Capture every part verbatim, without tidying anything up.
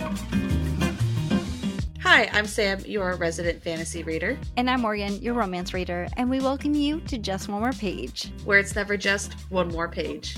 Hi, I'm Sam, your resident fantasy reader. And I'm Morgan, your romance reader, and we welcome you to Just One More Page, where it's never just one more page.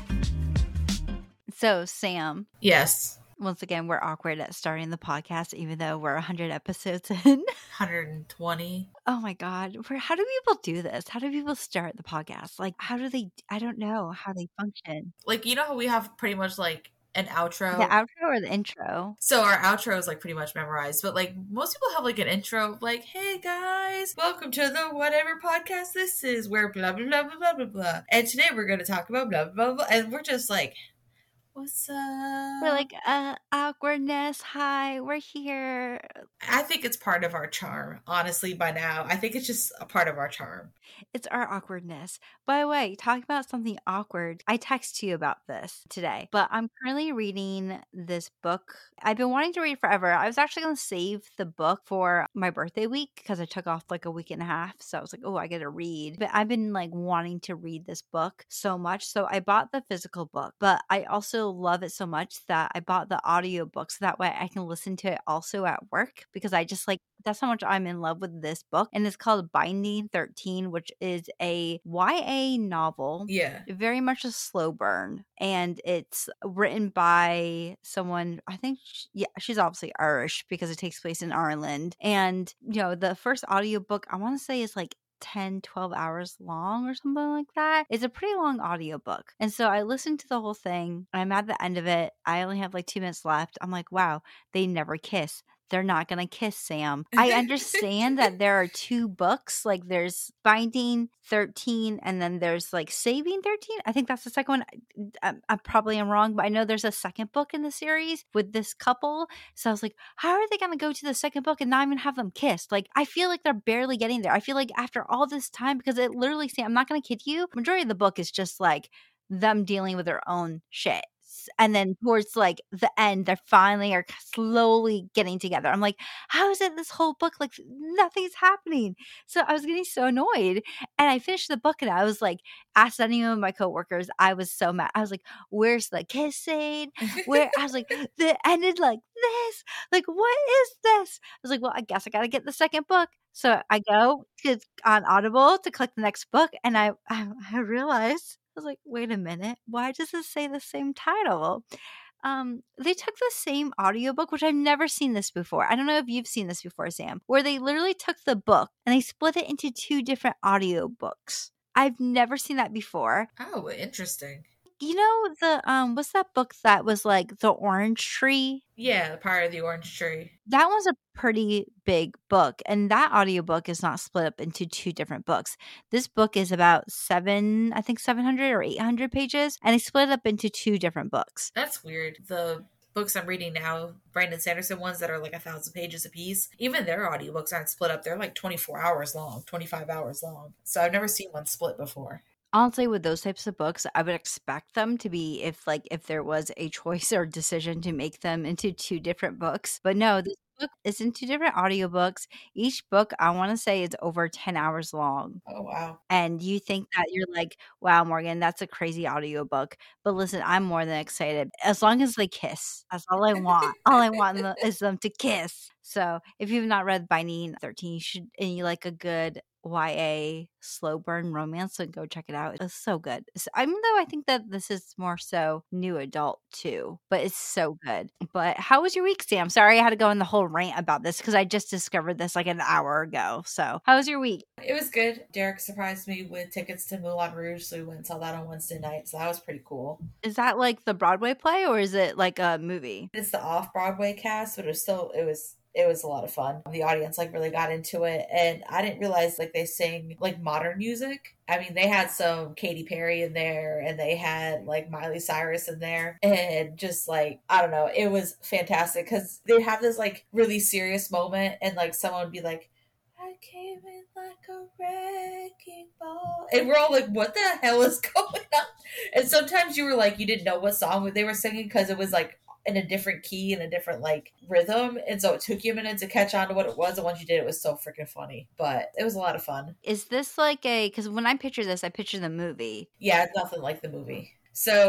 So, Sam. Yes. Once again, we're awkward at starting the podcast, even though we're one hundred episodes in. one hundred twenty. Oh my God. How do people do this? How do people start the podcast? Like, how do they, I don't know how they function. Like, you know how we have pretty much like an outro? The outro or the intro? So our outro is like pretty much memorized, but like most people have like an intro like, hey guys, welcome to the whatever podcast this is, where blah, blah, blah, blah, blah, blah. And today we're going to talk about blah, blah, blah, blah. And we're just like, what's up? We're like, uh, awkwardness. Hi, we're here. I think it's part of our charm, honestly, by now. I think it's just a part of our charm. It's our awkwardness. By the way, talking about something awkward, I texted you about this today, but I'm currently reading this book. I've been wanting to read forever. I was actually going to save the book for my birthday week because I took off like a week and a half. So I was like, oh, I got to read. But I've been like wanting to read this book so much. So I bought the physical book, but I also love it so much that I bought the audiobook so that way I can listen to it also at work, because I just like, that's how much I'm in love with this book. And it's called Binding thirteen, which is a Y A novel. Yeah. Very much a slow burn. And it's written by someone, I think, she, yeah, she's obviously Irish because it takes place in Ireland. And, you know, the first audiobook, I want to say, is like ten, twelve hours long or something like that. It's a pretty long audiobook. And so I listened to the whole thing. I'm at the end of it. I only have like two minutes left. I'm like, wow, they never kiss. They're not going to kiss, Sam. I understand that there are two books. Like there's Binding thirteen and then there's like Saving thirteen. I think that's the second one. I, I probably am wrong, but I know there's a second book in the series with this couple. So I was like, how are they going to go to the second book and not even have them kissed? Like, I feel like they're barely getting there. I feel like after all this time, because it literally, Sam, I'm not going to kid you, majority of the book is just like them dealing with their own shit. And then towards like the end, they're finally are slowly getting together. I'm like, how is it this whole book? Like nothing's happening. So I was getting so annoyed. And I finished the book and I was like, asked any of my coworkers, I was so mad. I was like, where's the kissing? Where I was like, it ended like this. Like, what is this? I was like, well, I guess I got to get the second book. So I go to on Audible to click the next book. And I, I, I realized, I was like, wait a minute, why does this say the same title? Um, they took the same audiobook, which I've never seen this before. I don't know if you've seen this before, Sam, where they literally took the book and they split it into two different audiobooks. I've never seen that before. Oh, interesting. You know, the um, what's that book that was like The Orange Tree? Yeah, The Power of the Orange Tree. That was a pretty big book, and that audiobook is not split up into two different books. This book is about seven, I think seven hundred or eight hundred pages, and they split it up into two different books. That's weird. The books I'm reading now, Brandon Sanderson ones that are like a thousand pages a piece, even their audiobooks aren't split up. They're like twenty-four hours long, twenty-five hours long. So I've never seen one split before. Honestly, with those types of books, I would expect them to be, if like if there was a choice or decision to make them into two different books. But no, this book is in two different audiobooks. Each book, I want to say, is over ten hours long. Oh, wow. And you think that you're like, wow, Morgan, that's a crazy audiobook. But listen, I'm more than excited. As long as they kiss, that's all I want. All I want is them to kiss. So if you've not read Binding thirteen, you should, and you like a good Y A slow burn romance, so go check it out. It's so good. So, I mean, though I think that this is more so new adult too, but it's so good. But how was your week, Sam? Sorry I had to go on the whole rant about this because I just discovered this like an hour ago. So how was your week? It was good. Derek surprised me with tickets to Moulin Rouge, so we went and saw that on Wednesday night, so that was pretty cool. Is that like the Broadway play or is it like a movie? It's the off-Broadway cast, but it was still, it was It was a lot of fun. The audience like really got into it, and I didn't realize like they sing like modern music. I mean, they had some Katy Perry in there, and they had like Miley Cyrus in there, and just like, I don't know, it was fantastic because they'd have this like really serious moment, and like someone would be like, I came in like a wrecking ball, and we're all like, what the hell is going on? And sometimes you were like, you didn't know what song they were singing because it was like in a different key and a different like rhythm, and so it took you a minute to catch on to what it was, and once you did, it was so freaking funny. But it was a lot of fun. Is this like a, because when I picture this, I picture the movie. Yeah, it's nothing like the movie. So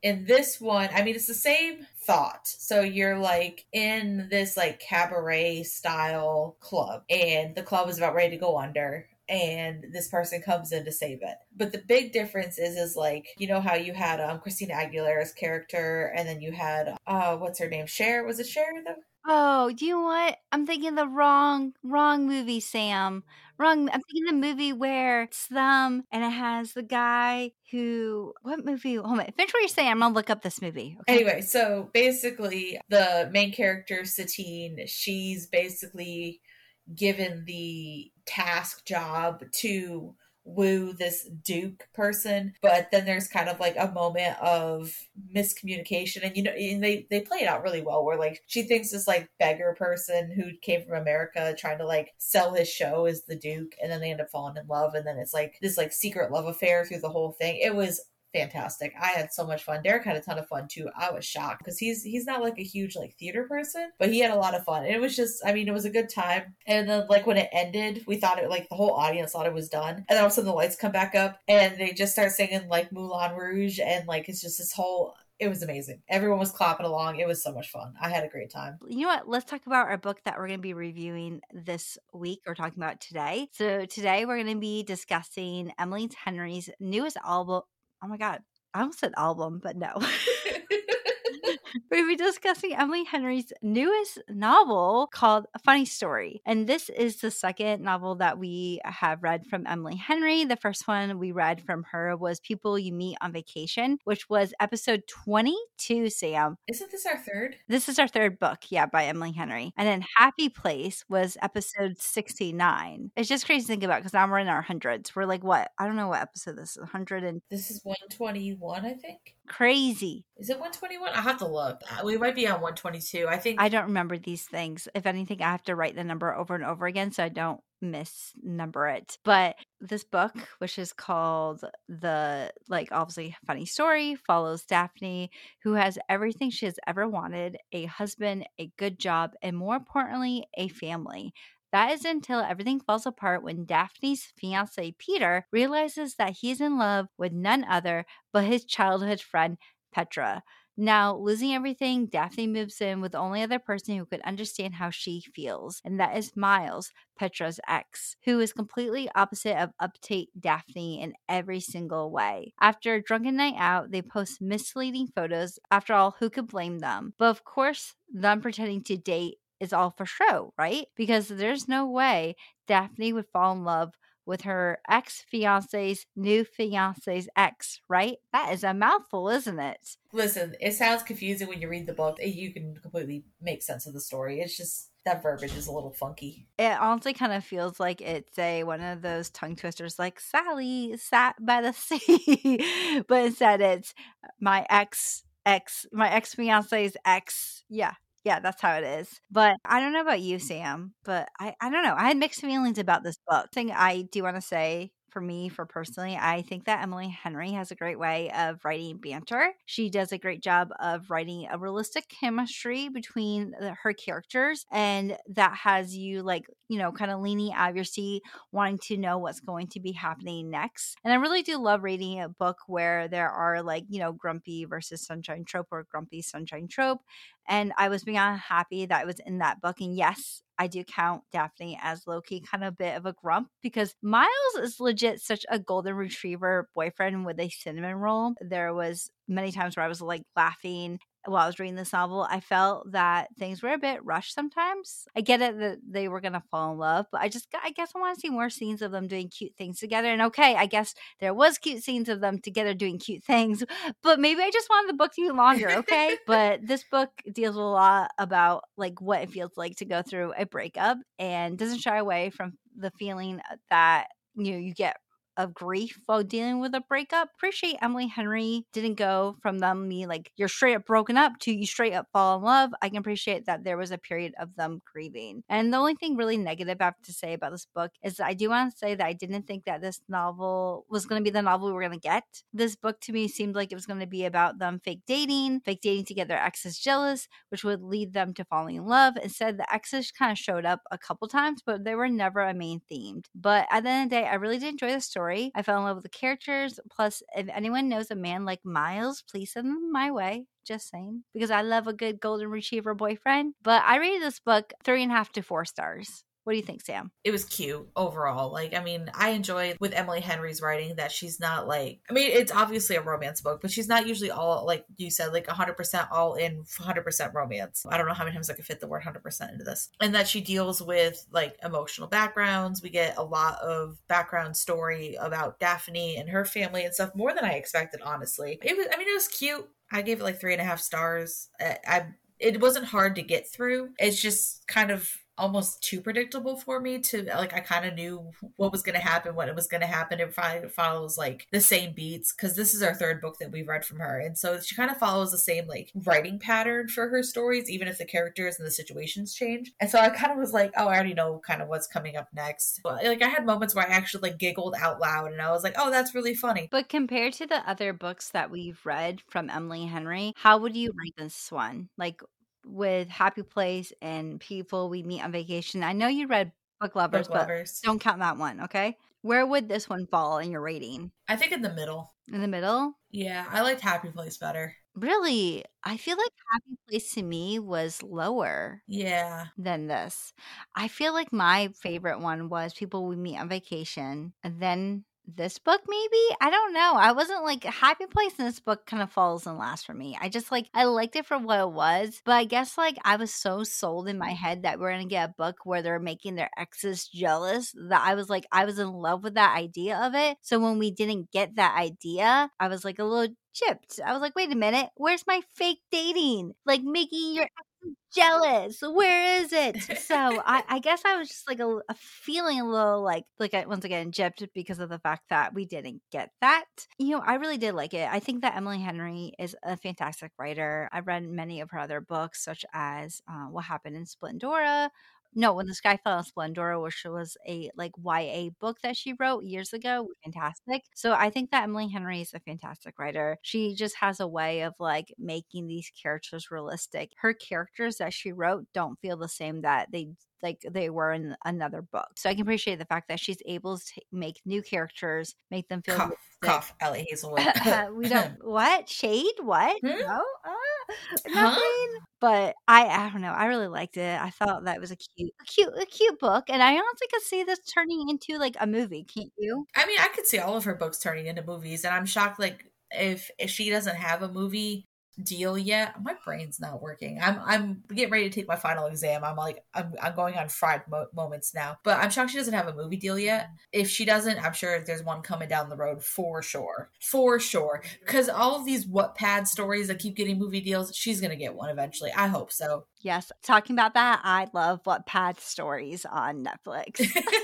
In this one, I mean, it's the same thought. So you're like in this like cabaret style club, and the club is about ready to go under, and this person comes in to save it. But the big difference is is like, you know how you had um Christina Aguilera's character, and then you had uh what's her name, Cher? Was it Cher? The Oh, do you know what? I'm thinking the wrong wrong movie, Sam. Wrong. I'm thinking the movie where it's them and it has the guy who. What movie? Hold on. Finish what you're saying. I'm gonna look up this movie. Okay. Anyway, so basically, the main character Satine, she's basically given the task job to woo this Duke person, but then there's kind of like a moment of miscommunication, and you know, and they they play it out really well, where like she thinks this like beggar person who came from America trying to like sell his show is the Duke, and then they end up falling in love, and then it's like this like secret love affair through the whole thing. It was fantastic. I had so much fun. Derek had a ton of fun too. I was shocked because he's he's not like a huge like theater person, but he had a lot of fun. And it was just, I mean, it was a good time. And then like when it ended, we thought it like the whole audience thought it was done. And then all of a sudden the lights come back up and they just start singing like Moulin Rouge, and like it's just this whole, it was amazing. Everyone was clapping along. It was so much fun. I had a great time. You know what? Let's talk about our book that we're going to be reviewing this week, or talking about today. So today we're going to be discussing Emily Henry's newest album. Oh my God. I almost said album, but no. We'll be discussing Emily Henry's newest novel called A Funny Story. And this is the second novel that we have read from Emily Henry. The first one we read from her was People You Meet on Vacation, which was episode twenty-two, Sam. Isn't this our third? This is our third book, yeah, by Emily Henry. And then Happy Place was episode sixty-nine. It's just crazy to think about because now we're in our hundreds. We're like, what? I don't know what episode this is. one hundred and This is one twenty-one, I think. Crazy. Is it one twenty-one? I have to look. We might be on one twenty-two. I think. I don't remember these things. If anything, I have to write the number over and over again so I don't misnumber it. But this book, which is called the, like, obviously Funny Story, follows Daphne, who has everything she has ever wanted: a husband, a good job, and more importantly, a family. That is until everything falls apart when Daphne's fiance, Peter, realizes that he's in love with none other but his childhood friend, Petra. Now, losing everything, Daphne moves in with the only other person who could understand how she feels, and that is Miles, Petra's ex, who is completely opposite of uptight Daphne in every single way. After a drunken night out, they post misleading photos. After all, who could blame them? But of course, them pretending to date is all for show, right? Because there's no way Daphne would fall in love with her ex-fiance's new fiance's ex, right? That is a mouthful, isn't it? Listen, it sounds confusing when you read the book. You can completely make sense of the story. It's just that verbiage is a little funky. It honestly kind of feels like it's a one of those tongue twisters, like Sally sat by the sea, but instead it's my ex ex my ex fiance's ex. Yeah. Yeah, that's how it is. But I don't know about you, Sam, but I, I don't know. I had mixed feelings about this book. Thing I do want to say, for me, for personally, I think that Emily Henry has a great way of writing banter. She does a great job of writing a realistic chemistry between the, her characters, and that has you like, you know, kind of leaning out of your seat, wanting to know what's going to be happening next. And I really do love reading a book where there are like, you know, grumpy versus sunshine trope, or grumpy sunshine trope. And I was beyond happy that I was in that book. And yes, I do count Daphne as low-key kind of a bit of a grump, because Miles is legit such a golden retriever boyfriend with a cinnamon roll. There was many times where I was like laughing while I was reading this novel. I felt that things were a bit rushed sometimes. I get it that they were going to fall in love, but I just, I guess I want to see more scenes of them doing cute things together. And okay, I guess there was cute scenes of them together doing cute things, but maybe I just wanted the book to be longer, okay? But this book deals a lot about like what it feels like to go through a breakup, and doesn't shy away from the feeling that, you know, you get of grief while dealing with a breakup. Appreciate Emily Henry didn't go from them me like you're straight up broken up to you straight up fall in love. I can appreciate that there was a period of them grieving. And the only thing really negative I have to say about this book is that I do want to say that I didn't think that this novel was going to be the novel we were going to get. This book to me seemed like it was going to be about them fake dating, fake dating to get their exes jealous, which would lead them to falling in love. Instead, the exes kind of showed up a couple times, but they were never a main theme. But at the end of the day, I really did enjoy the story. story. I fell in love with the characters. Plus, if anyone knows a man like Miles, please send them my way. Just saying. Because I love a good golden retriever boyfriend. But I rated this book three and a half to four stars. What do you think, Sam? It was cute overall. Like, I mean, I enjoyed with Emily Henry's writing that she's not like, I mean, it's obviously a romance book, but she's not usually all, like you said, like one hundred percent all in, one hundred percent romance. I don't know how many times I could fit the word one hundred percent into this. And that she deals with like emotional backgrounds. We get a lot of background story about Daphne and her family and stuff, more than I expected, honestly. It was, I mean, it was cute. I gave it like three and a half stars. I, I it wasn't hard to get through. It's just kind of almost too predictable for me to like, I kind of knew what was going to happen, when it was going to happen. It finally follows like the same beats, because this is our third book that we've read from her, and so she kind of follows the same like writing pattern for her stories, even if the characters and the situations change. And so I kind of was like, oh, I already know kind of what's coming up next. But like, I had moments where I actually like giggled out loud, and I was like, oh, that's really funny. But compared to the other books that we've read from Emily Henry, how would you rate this one? Like, with Happy Place and People We Meet on Vacation. I know you read Book Lovers, Book Lovers. But don't count that one, okay? Where would this one fall in your rating? I think in the middle. In the middle? Yeah, I liked Happy Place better. Really? I feel like Happy Place to me was lower. Yeah. Than this. I feel like my favorite one was People We Meet on Vacation, and then this book, maybe? I don't know. I wasn't like, Happy Place in this book kind of falls in last for me. I just like, I liked it for what it was, but I guess like I was so sold in my head that we're going to get a book where they're making their exes jealous that I was like, I was in love with that idea of it. So when we didn't get that idea, I was like a little chipped. I was like, wait a minute, where's my fake dating? Like making your jealous, where is it? So I, I guess I was just like a, a feeling a little like like I, once again gypped because of the fact that we didn't get that. You know, I really did like it. I think that Emily Henry is a fantastic writer. I've read many of her other books, such as uh, What Happened in Splendora. No, When the Sky Fell on Splendora, which was a like Y A book that she wrote years ago. Fantastic. So I think that Emily Henry is a fantastic writer. She just has a way of like making these characters realistic. Her characters that she wrote don't feel the same that they like they were in another book. So I can appreciate the fact that she's able to make new characters, make them feel cough, cough, Ellie Hazelwood. We don't what shade what Hmm? no uh, nothing. Huh? But I I don't know. I really liked it. I thought that was a cute, a cute, a cute book, and I honestly could see this turning into like a movie. Can't you? I mean, I could see all of her books turning into movies, and I'm shocked. Like, if if she doesn't have a movie deal yet, my brain's not working. I'm I'm getting ready to take my final exam. I'm like I'm I'm going on fried mo- moments now, but I'm shocked she doesn't have a movie deal yet. If she doesn't, I'm sure there's one coming down the road for sure, for sure. Because all of these Wattpad stories that keep getting movie deals, she's gonna get one eventually. I hope so. Yes. Talking about that, I love Wattpad stories on Netflix.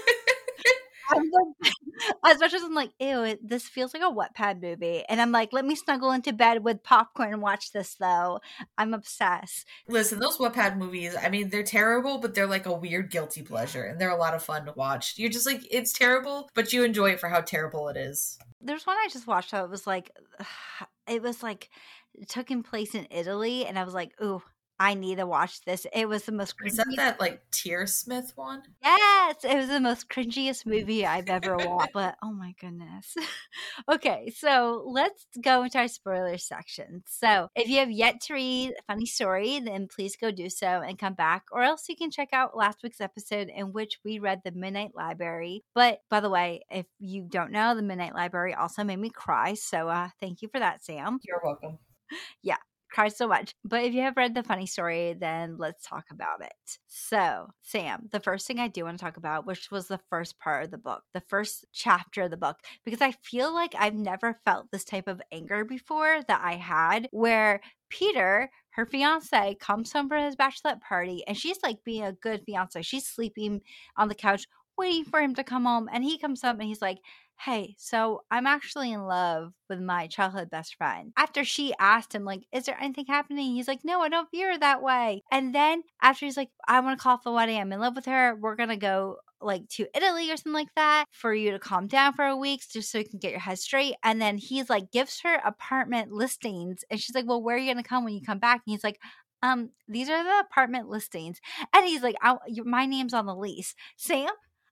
I'm the, as much as I'm like, ew, it, this feels like a Wattpad movie. And I'm like, let me snuggle into bed with popcorn and watch this, though. I'm obsessed. Listen, those Wattpad movies, I mean, they're terrible, but they're like a weird guilty pleasure. And they're a lot of fun to watch. You're just like, it's terrible, but you enjoy it for how terrible it is. There's one I just watched that was like, it was like, it took in place in Italy. And I was like, ooh, I need to watch this. It was the most cringy. Is that that like Tearsmith one? Yes, it was the most cringiest movie I've ever watched. But oh my goodness. Okay, so let's go into our spoiler section. So if you have yet to read a funny story, then please go do so and come back, or else you can check out last week's episode in which we read The Midnight Library. But by the way, if you don't know, The Midnight Library also made me cry. So uh, thank you for that, Sam. You're welcome. Yeah. Cried so much. But if you have read the funny story, then let's talk about it. So, Sam, the first thing I do want to talk about, which was the first part of the book, the first chapter of the book, because I feel like I've never felt this type of anger before that I had, where Peter, her fiance, comes home for his bachelorette party, and she's like being a good fiance. She's sleeping on the couch, waiting for him to come home, and he comes up and he's like, hey, so I'm actually in love with my childhood best friend. After she asked him, like, is there anything happening? He's like, no, I don't view her that way. And then after he's like, I want to call off the wedding. I'm in love with her. We're going to go like to Italy or something like that for you to calm down for a week just so you can get your head straight. And then he's like, gives her apartment listings. And she's like, well, where are you going to come when you come back? And he's like, um, these are the apartment listings. And he's like, I, my name's on the lease. Sam,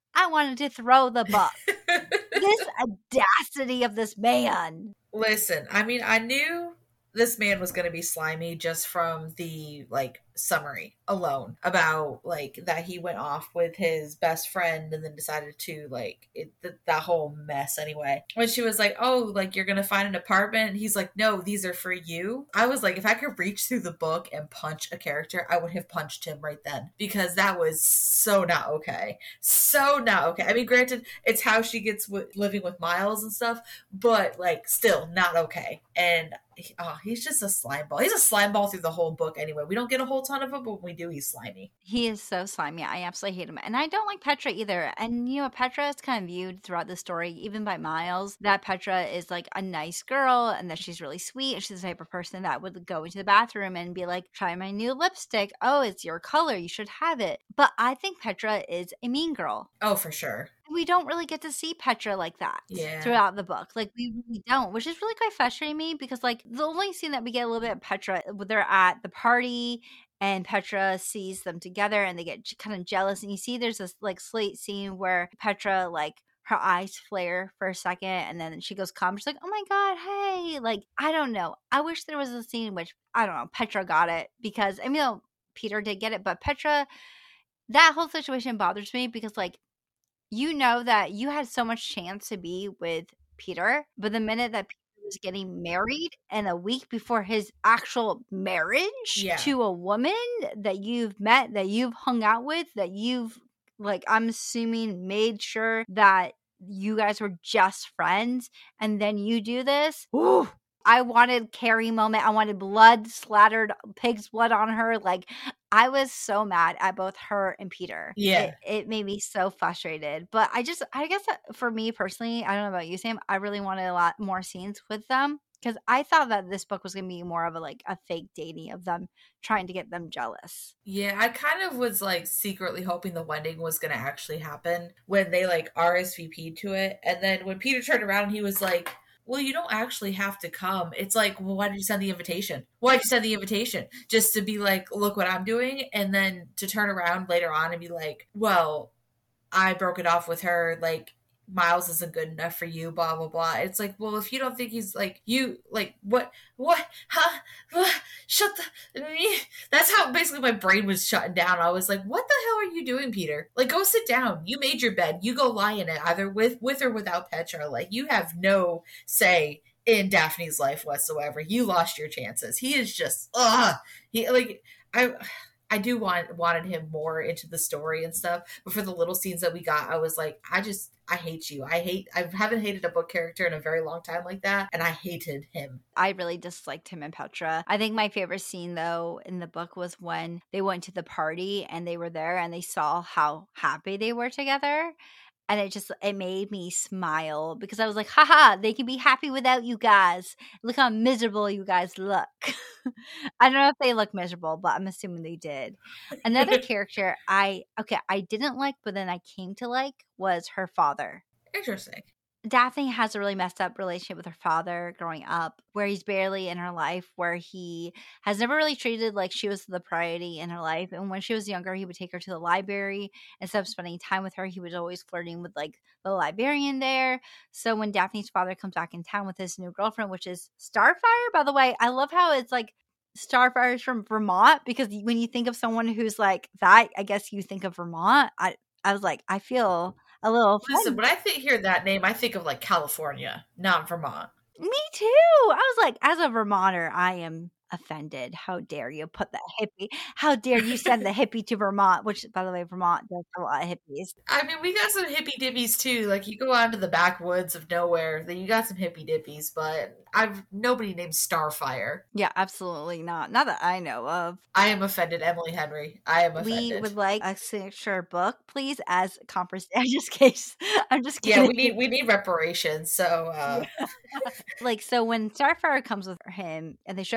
I wanted to throw the book. This audacity of this man. Listen, I mean, I knew this man was going to be slimy just from the like summary alone about like that he went off with his best friend and then decided to like it, th- that whole mess anyway. When she was like, oh, like you're going to find an apartment, and he's like, no, these are for you. I was like, if I could reach through the book and punch a character, I would have punched him right then, because that was so not okay. So not okay. I mean, granted, it's how she gets w- living with Miles and stuff, but like still not okay. And oh, he's just a slime ball. He's a slime ball through the whole book anyway. We don't get a whole ton of it, but when we do, he's slimy. He is so slimy. I absolutely hate him. And I don't like Petra either. And, you know, Petra is kind of viewed throughout the story, even by Miles, that Petra is like a nice girl and that she's really sweet. And she's the type of person that would go into the bathroom and be like, try my new lipstick. Oh, it's your color. You should have it. But I think Petra is a mean girl. Oh, for sure. We don't really get to see Petra like that yeah. throughout the book. Like, we really don't, which is really quite frustrating me, because, like, the only scene that we get a little bit of Petra, they're at the party and Petra sees them together and they get kind of jealous. And you see there's this, like, slate scene where Petra, like, her eyes flare for a second and then she goes calm. She's like, oh my God, hey. Like, I don't know. I wish there was a scene in which, I don't know, Petra got it, because, I mean, you know, Peter did get it, but Petra, that whole situation bothers me because, like, you know that you had so much chance to be with Peter, but the minute that Peter was getting married and a week before his actual marriage yeah. to a woman that you've met, that you've hung out with, that you've, like, I'm assuming made sure that you guys were just friends, and then you do this. Ooh. I wanted Carrie moment. I wanted blood splattered, pig's blood on her. Like, I was so mad at both her and Peter. Yeah. It, it made me so frustrated. But I just, I guess for me personally, I don't know about you, Sam, I really wanted a lot more scenes with them, because I thought that this book was going to be more of a, like, a fake dating of them trying to get them jealous. Yeah, I kind of was, like, secretly hoping the wedding was going to actually happen when they, like, R S V P'd to it. And then when Peter turned around and he was like, well, you don't actually have to come. It's like, well, why did you send the invitation? Why did you send the invitation? Just to be like, look what I'm doing? And then to turn around later on and be like, well, I broke it off with her. Like, Miles isn't good enough for you, blah, blah, blah. It's like, well, if you don't think he's like, you, like, what, what, huh, what? Shut the, that's how basically my brain was shutting down. I was like, what the hell are you doing, Peter? Like, go sit down. You made your bed. You go lie in it, either with, with or without Petra. Like, you have no say in Daphne's life whatsoever. You lost your chances. He is just, ugh. He, like, I... I do want wanted him more into the story and stuff, but for the little scenes that we got, I was like, I just, I hate you. I hate, I haven't hated a book character in a very long time like that, and I hated him. I really disliked him and Petra. I think my favorite scene, though, in the book was when they went to the party and they were there and they saw how happy they were together. And it just, it made me smile because I was like, haha, they can be happy without you guys. Look how miserable you guys look. I don't know if they look miserable, but I'm assuming they did. Another character I, okay, I didn't like, but then I came to like was her father. Interesting. Daphne has a really messed up relationship with her father growing up, where he's barely in her life, where he has never really treated like she was the priority in her life. And when she was younger, he would take her to the library. Instead of spending time with her, he was always flirting with like the librarian there. So when Daphne's father comes back in town with his new girlfriend, which is Starfire, by the way, I love how it's like Starfire is from Vermont, because when you think of someone who's like that, I guess you think of Vermont. I, I was like, I feel a little Listen, when I think, hear that name, I think of like California, not Vermont. Me too. I was like, as a Vermonter, I am offended. How dare you put that hippie? How dare you send the hippie to Vermont? Which, by the way, Vermont does a lot of hippies. I mean, we got some hippie dippies too. Like, you go out to the backwoods of nowhere, then you got some hippie dippies. But I've nobody named Starfire. Yeah, absolutely not. Not that I know of. I am offended, Emily Henry. I am offended. We would like a signature book, please, as compensation. I'm just kidding. I'm just kidding. Yeah, we need we need reparations. So, uh... like, so when Starfire comes with him and they show up to the party.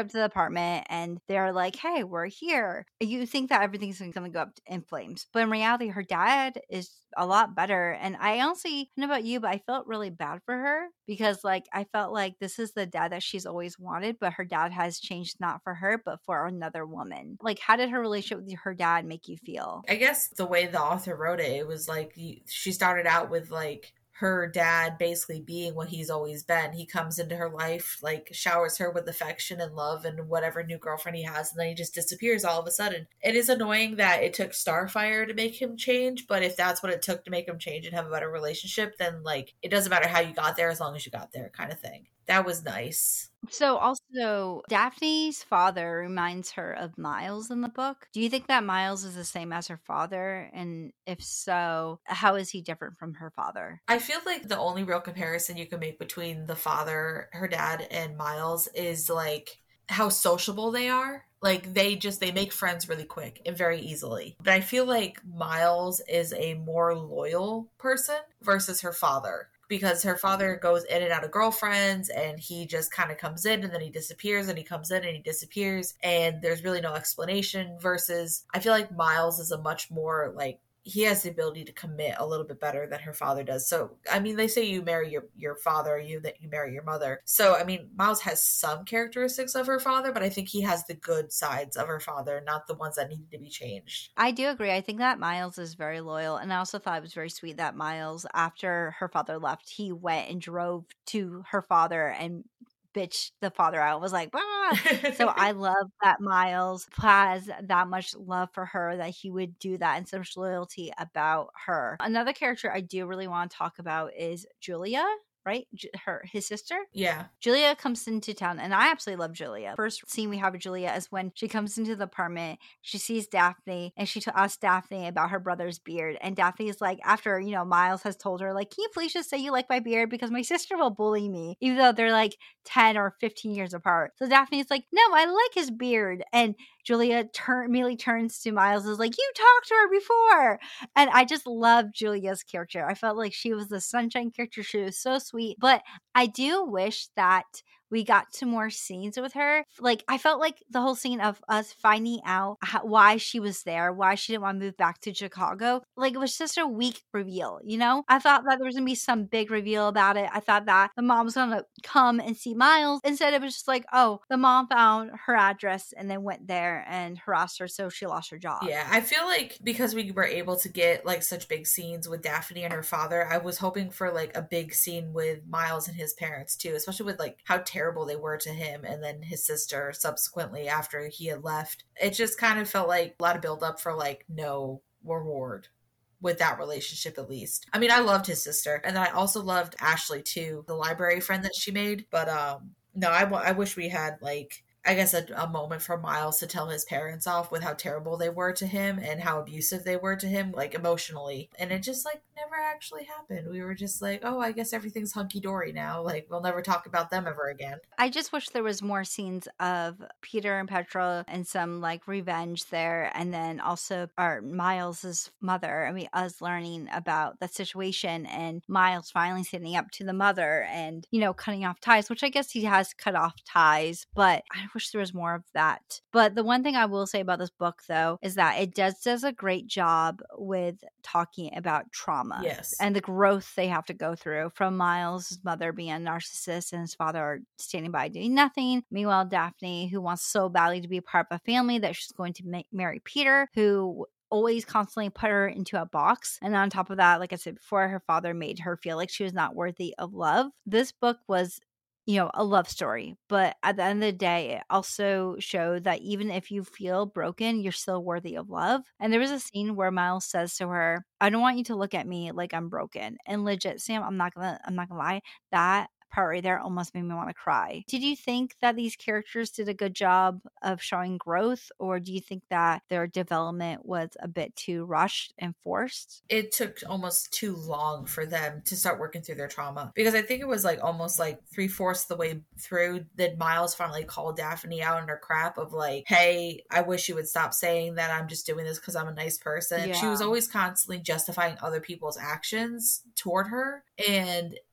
apartment and they're like, hey, we're here. You think that everything's going to go up in flames. But in reality, her dad is a lot better. And I honestly, I don't know about you, but I felt really bad for her because like I felt like this is the dad that she's always wanted, but her dad has changed not for her, but for another woman. Like, how did her relationship with her dad make you feel? I guess the way the author wrote it, it was like she started out with like her dad basically being what he's always been. He comes into her life, like showers her with affection and love and whatever new girlfriend he has, and then he just disappears all of a sudden. It is annoying that it took Starfire to make him change, but if that's what it took to make him change and have a better relationship, then like it doesn't matter how you got there as long as you got there, kind of thing. That was nice. So also, Daphne's father reminds her of Miles in the book. Do you think that Miles is the same as her father? And if so, how is he different from her father? I feel like the only real comparison you can make between the father, her dad, and Miles is like how sociable they are. Like they just, they make friends really quick and very easily. But I feel like Miles is a more loyal person versus her father. Because her father goes in and out of girlfriends and he just kind of comes in and then he disappears and he comes in and he disappears and there's really no explanation, versus I feel like Miles is a much more like, he has the ability to commit a little bit better than her father does. So, I mean, they say you marry your, your father, you that you marry your mother. So, I mean, Miles has some characteristics of her father, but I think he has the good sides of her father, not the ones that need to be changed. I do agree. I think that Miles is very loyal. And I also thought it was very sweet that Miles, after her father left, he went and drove to her father and bitch the father out, was like, ah. So I love that Miles has that much love for her that he would do that and so much loyalty about her. Another character I do really want to talk about is Julia. Right? Her, his sister? Yeah. Julia comes into town, and I absolutely love Julia. First scene we have of Julia is when she comes into the apartment, she sees Daphne, and she asks Daphne about her brother's beard. And Daphne is like, after, you know, Miles has told her, like, can you please just say you like my beard because my sister will bully me, even though they're like ten or fifteen years apart. So Daphne's like, no, I like his beard. And Julia turn, immediately turns to Miles and is like, you talked to her before. And I just love Julia's character. I felt like she was the sunshine character. She was so sweet. But I do wish that we got to more scenes with her. Like, I felt like the whole scene of us finding out how, why she was there, why she didn't want to move back to Chicago, like, it was just a weak reveal, you know? I thought that there was going to be some big reveal about it. I thought that the mom was going to come and see Miles. Instead, it was just like, oh, the mom found her address and then went there and harassed her, so she lost her job. Yeah, I feel like because we were able to get, like, such big scenes with Daphne and her father, I was hoping for, like, a big scene with Miles and his parents, too, especially with, like, how terrible they were to him and then his sister subsequently after he had left. It just kind of felt like a lot of build up for like no reward with that relationship, at least. I mean, I loved his sister, and I also loved Ashley too, the library friend that she made. But um no, I, I wish we had like I guess a, a moment for Miles to tell his parents off with how terrible they were to him and how abusive they were to him, like emotionally. And it just like never actually happened. We were just like, oh, I guess everything's hunky-dory now. Like, we'll never talk about them ever again. I just wish there was more scenes of Peter and Petra and some like revenge there. And then also our Miles's mother. I mean, us learning about the situation and Miles finally standing up to the mother and, you know, cutting off ties, which I guess he has cut off ties, but I wish there was more of that. But the one thing I will say about this book, though, is that it does does a great job with talking about trauma. Yes. And the growth they have to go through, from Miles' mother being a narcissist and his father standing by doing nothing. Meanwhile, Daphne, who wants so badly to be part of a family that she's going to make, marry Peter, who always constantly put her into a box. And on top of that, like I said before, her father made her feel like she was not worthy of love. This book was, you know, a love story. But at the end of the day, it also showed that even if you feel broken, you're still worthy of love. And there was a scene where Miles says to her, I don't want you to look at me like I'm broken. And legit, Sam, I'm not gonna, I'm not gonna lie, that part right there almost made me want to cry. Did you think that these characters did a good job of showing growth, or do you think that their development was a bit too rushed and forced? It took almost too long for them to start working through their trauma, because I think it was like almost like three-fourths of the way through that Miles finally called Daphne out on her crap of like, hey, I wish you would stop saying that I'm just doing this because I'm a nice person. Yeah. She was always constantly justifying other people's actions toward her, and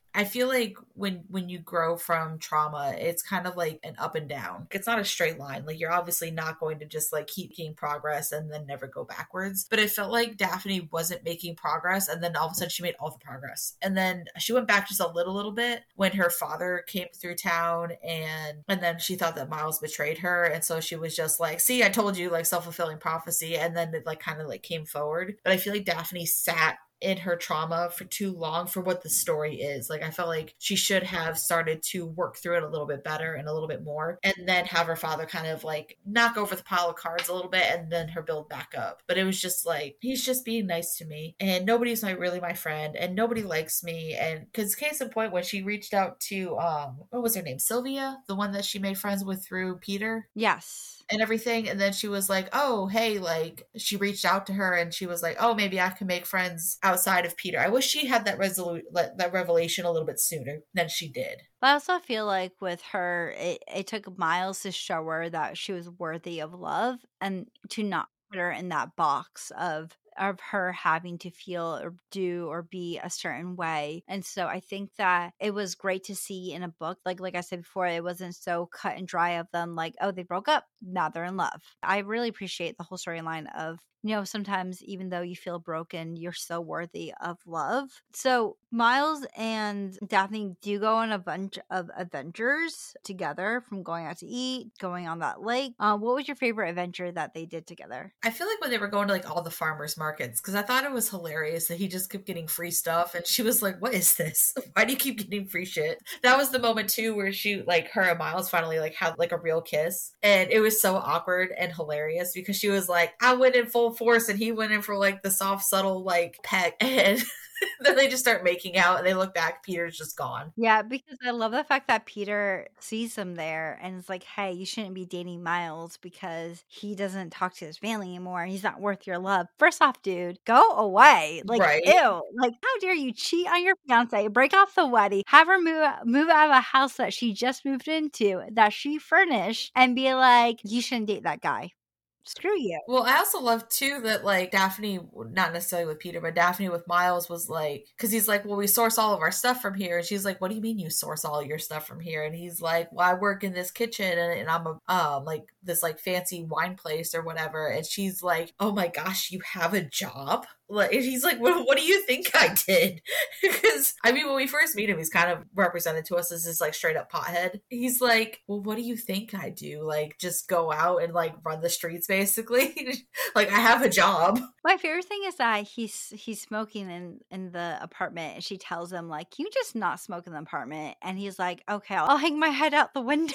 I feel like when when you grow from trauma, it's kind of like an up and down. It's not a straight line. Like you're obviously not going to just like keep making progress and then never go backwards. But it felt like Daphne wasn't making progress, and then all of a sudden she made all the progress. And then she went back just a little little bit when her father came through town, and and then she thought that Miles betrayed her, and so she was just like, see, I told you, like self-fulfilling prophecy. And then it like kind of like came forward. But I feel like Daphne sat in her trauma for too long for what the story is. Like I felt like she should have started to work through it a little bit better and a little bit more, and then have her father kind of like knock over the pile of cards a little bit and then her build back up. But it was just like, he's just being nice to me and nobody's my really my friend and nobody likes me. And because case in point, when she reached out to um what was her name, Sylvia, the one that she made friends with through Peter, Yes, and everything, and then she was like, oh hey, like she reached out to her and she was like, oh, maybe I can make friends outside of Peter. I wish she had that resolu- that revelation a little bit sooner than she did. but I also feel like with her, it, it took Miles to show her that she was worthy of love and to not put her in that box of of her having to feel or do or be a certain way. And so I think that it was great to see in a book, like like I said before, it wasn't so cut and dry of them like, oh, they broke up, now they're in love. I really appreciate the whole storyline of, you know, sometimes even though you feel broken, you're so worthy of love. So Miles and Daphne do go on a bunch of adventures together, from going out to eat, going on that lake. Uh, what was your favorite adventure that they did together? I feel like when they were going to like all the farmers markets, because I thought it was hilarious that he just kept getting free stuff, and she was like, what is this? Why do you keep getting free shit? That was the moment too where she, like, her and Miles finally like had like a real kiss, and it was so awkward and hilarious because she was like, I went in full force and he went in for like the soft subtle like peck, and then they just start making out and they look back, Peter's just gone. Yeah, because I love the fact that Peter sees him there and is like, hey, you shouldn't be dating Miles because he doesn't talk to his family anymore and he's not worth your love. First off, dude, go away. Like, Right. ew. Like, how dare you cheat on your fiance, break off the wedding, have her move move out of a house that she just moved into, that she furnished, and be like, you shouldn't date that guy. Screw you. Well, I also love too that like Daphne, not necessarily with Peter, but Daphne with Miles was like, because he's like, well, we source all of our stuff from here, and she's like, what do you mean you source all your stuff from here? And he's like, well, I work in this kitchen, and, and I'm a um like this like fancy wine place or whatever. And she's like, oh my gosh, you have a job? Like, and he's like, what, what do you think I did? Because I mean, when we first meet him, he's kind of represented to us as this like straight up pothead. He's like, well, what do you think I do? Like, just go out and like run the streets, basically. Like, I have a job. My favorite thing is that he's he's smoking in in the apartment, and she tells him like, "You just not smoke in the apartment," and he's like, "Okay, I'll, I'll hang my head out the window."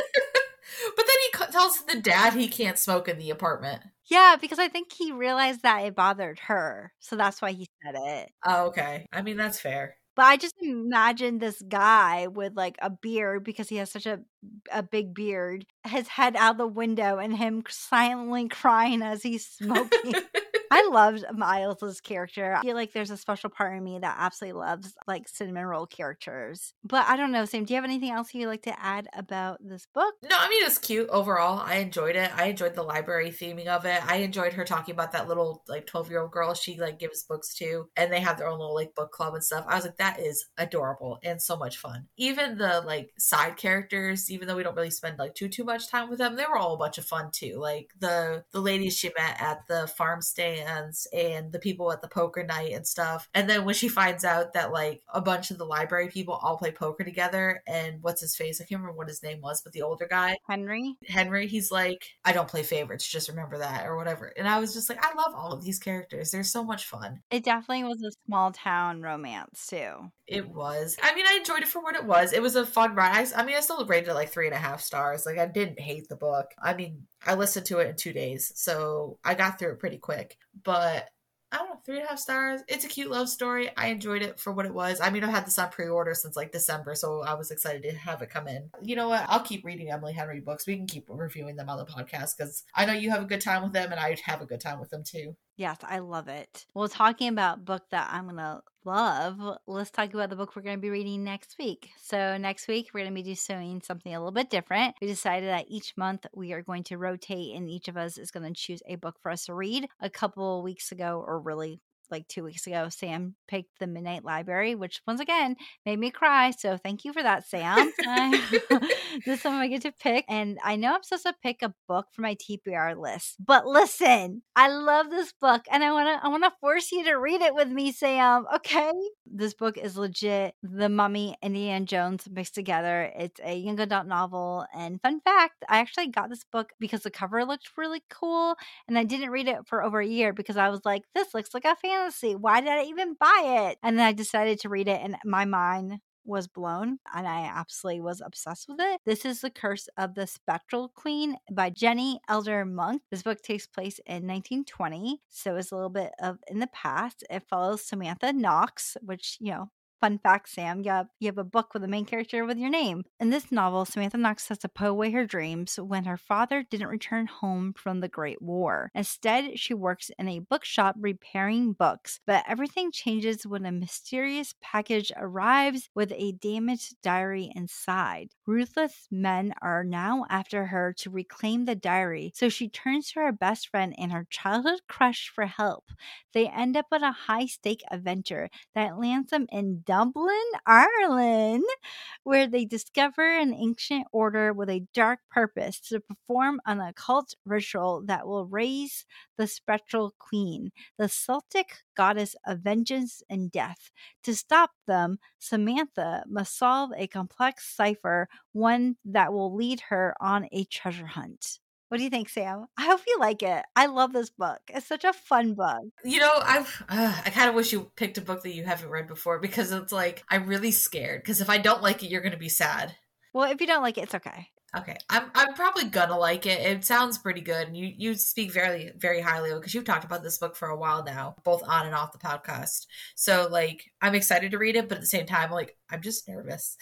But then he tells the dad he can't smoke in the apartment. Yeah, because I think he realized that it bothered her, so that's why he said it. Oh, okay. I mean, that's fair. But I just imagine this guy with like a beard, because he has such a a big beard, his head out the window and him silently crying as he's smoking. I loved Miles's character. I feel like there's a special part of me that absolutely loves like cinnamon roll characters. But I don't know, Sam, do you have anything else you'd like to add about this book? No, I mean, it's cute overall. I enjoyed it. I enjoyed the library theming of it. I enjoyed her talking about that little like twelve year old girl she like gives books to, and they have their own little like book club and stuff. I was like, that is adorable and so much fun. Even the like side characters, even though we don't really spend like too too much time with them, they were all a bunch of fun too. Like the the ladies she met at the farm stand and the people at the poker night and stuff. And then when she finds out that like a bunch of the library people all play poker together, and what's his face? I can't remember what his name was, but the older guy, Henry. Henry, he's like, I don't play favorites, just remember that, or whatever. And I was just like, I love all of these characters. They're so much fun. It definitely was a small town romance too. It was. I mean, I enjoyed it for what it was. It was a fun ride. I, I mean, I still rated it like three and a half stars. Like, I didn't hate the book. I mean, I listened to it in two days, so I got through it pretty quick. But I don't know, three and a half stars. It's a cute love story. I enjoyed it for what it was. I mean, I've had this on pre-order since like December, so I was excited to have it come in. You know what? I'll keep reading Emily Henry books. We can keep reviewing them on the podcast because I know you have a good time with them, and I have a good time with them too. Yes, I love it. Well, talking about book that I'm going to love, let's talk about the book we're going to be reading next week. So next week, we're going to be doing something a little bit different. We decided that each month we are going to rotate, and each of us is going to choose a book for us to read. A couple weeks ago, or really like two weeks ago, Sam picked The Midnight Library, which once again made me cry. So thank you for that, Sam. This time I get to pick. And I know I'm supposed to pick a book for my T B R list. But listen, I love this book and I wanna I wanna force you to read it with me, Sam. Okay. This book is legit The Mummy, Indiana Jones mixed together. It's a young adult novel. And fun fact, I actually got this book because the cover looked really cool. And I didn't read it for over a year because I was like, this looks like a fantasy. Why did I even buy it? And then I decided to read it and my mind was blown and I absolutely was obsessed with it. This is The Curse of the Spectral Queen by Jenny Elder Monk. This book takes place in nineteen twenty, so it's a little bit of in the past. It follows Samantha Knox, which, you know, fun fact, Sam, you have, you have a book with a main character with your name. In this novel, Samantha Knox has to put away her dreams when her father didn't return home from the Great War. Instead, she works in a bookshop repairing books, but everything changes when a mysterious package arrives with a damaged diary inside. Ruthless men are now after her to reclaim the diary, so she turns to her best friend and her childhood crush for help. They end up on a high-stake adventure that lands them in Dublin, Ireland, where they discover an ancient order with a dark purpose to perform an occult ritual that will raise the spectral queen, the Celtic goddess of vengeance and death. To stop them, Samantha must solve a complex cipher, one that will lead her on a treasure hunt. What do you think, Sam? I hope you like it. I love this book. It's such a fun book. You know, I've uh, I kind of wish you picked a book that you haven't read before because it's like I'm really scared because if I don't like it, you're going to be sad. Well, if you don't like it, it's okay. Okay, I'm I'm probably gonna like it. It sounds pretty good, and you you speak very very highly of it because you've talked about this book for a while now, both on and off the podcast. So like, I'm excited to read it, but at the same time, like, I'm just nervous.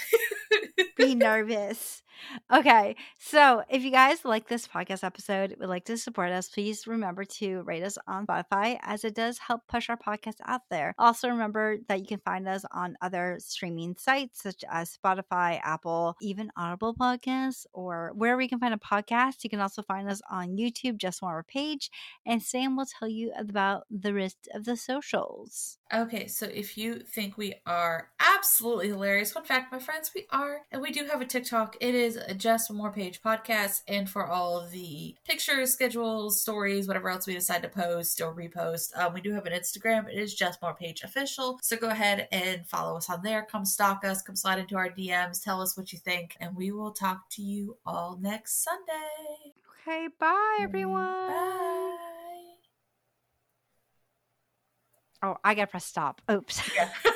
Be nervous. Okay, so if you guys like this podcast episode, would like to support us, please remember to rate us on Spotify as it does help push our podcast out there. Also remember that you can find us on other streaming sites such as Spotify, Apple, even Audible Podcasts, or wherever you can find a podcast. You can also find us on YouTube, just one more page, and Sam will tell you about the rest of the socials. Okay, so if you think we are absolutely hilarious, fun fact, my friends, we are, and we do have a TikTok. It is a Just One More Page podcast, and for all of the pictures, schedules, stories, whatever else we decide to post or repost, um, we do have an Instagram. It is Just More Page Official, so go ahead and follow us on there. Come stalk us, come slide into our D Ms, tell us what you think, and we will talk to you all next Sunday. Okay, bye everyone. Bye. Oh, I gotta press stop. Oops. Yeah.